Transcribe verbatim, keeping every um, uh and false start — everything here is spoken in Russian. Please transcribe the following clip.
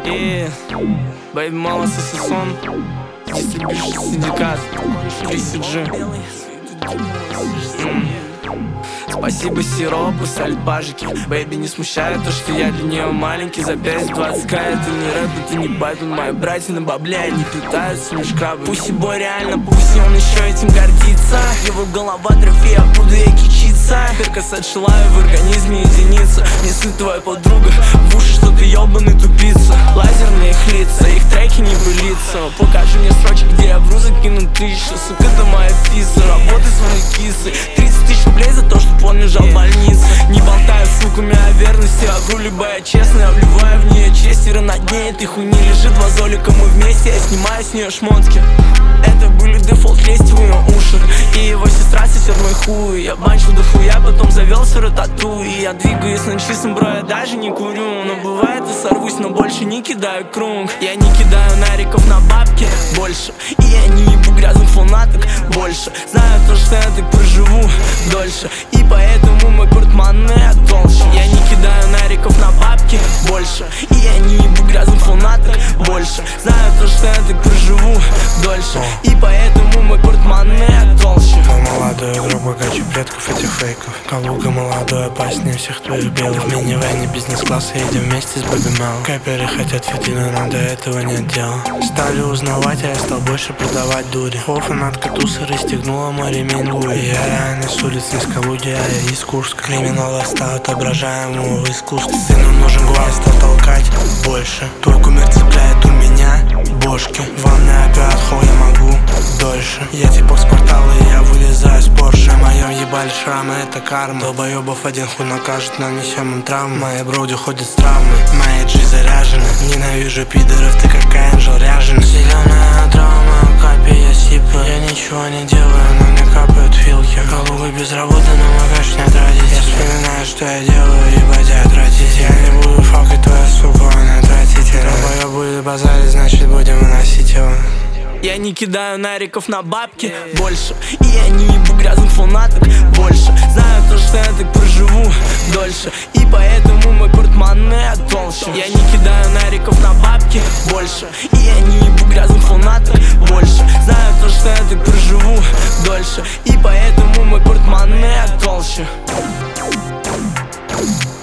И Бэйби Мала Сосисон, дистрибьюшн синдикат, три си джи. Спасибо сиропу, сальбажики. Бэйби не смущает то, что я для нее маленький. За пять двадцать к это не рэп, это не байтл. Мои братья на бабле, они питаются лишь крабы. Пусть и бой реально, пусть и он еще этим гордится. Его голова трофея, буду я кичиться. Перкосет шилаю в организме единица. Не сын твоя подруга, в уши, что ты ебаный тупица. Лазерные их лица, их треки не пылится. Покажи мне строчек, где я вру, закину тысячу. Сука, ты моя фиса, работай своей кисой. Тридцать тысяч рублей за то, что он лежал в больнице. Не болтаю с суками о верности, а вру, либо я честный. Я вливаю в нее честь, и на дне этой хуйни лежит вазолика. Мы вместе, я снимаю с нее шмотки. Это были дефолт лезть в ее уши. И его сестра сосет мой хуй. Я банчил до хуя, потом завел свою тату. И я двигаюсь на чистом, бро, я даже не курю. Но бывает и сорвусь, но больше не кидаю круг. Я не кидаю нариков на бабки больше. И я не ебу грязных фанаток больше. Знаю то, что я так проживу дольше. И поэтому мой портмоне толще. Я не кидаю нариков на бабки больше. И я не ебу грязных фанаток больше. Знаю то, что я так проживу дольше. И поэтому мой портмоне толще. Мой молодой игрок богаче предков этих фейков. Калуга молодой, опаснее всех твоих белых. В минивэне бизнес-класса едем вместе с Бэйби Мал. Каперы хотят фитилы, но до этого нет дела. Стали узнавать, а я стал больше продавать дури. О, фанатка тусы расстегнула мой ремень Луи. Я реально с улиц из Калуги, а я из Курска. Криминал стал отображаемого в искусстве. Сыну нужен глаз, стал толкать больше. Твой кумир цепляет у меня бошки. Ванная опять, хуй я могу дольше. Я типа с квартала, и я вылезаю с Порше. Моем ебали шрамы, это карма. Долбоебов один хуй накажет, нанесем им травмы. Мои броди ходят с травмой, мои джи заряжены. Ненавижу пидоров, ты как Энджел ряженый. Зеленая драма, капи, я сипа. Я ничего не делаю, но мне капают филки. Калуга без работы, но магач не тратить. Я вспоминаю, что я делаю, ебать я тратить. Я не буду факать твоя сука, она тратить. Долбоеб будет базарить, значит будем выносить его. Я не кидаю нариков на бабки больше. И я не ебу грязных фанаток больше. Знаю то, что я так проживу дольше. И поэтому мой портмоне толще. Я не кидаю нариков на бабки больше. И я не ебу грязных фанаток больше. Знаю то, что я так проживу дольше. И поэтому мой портмоне толще.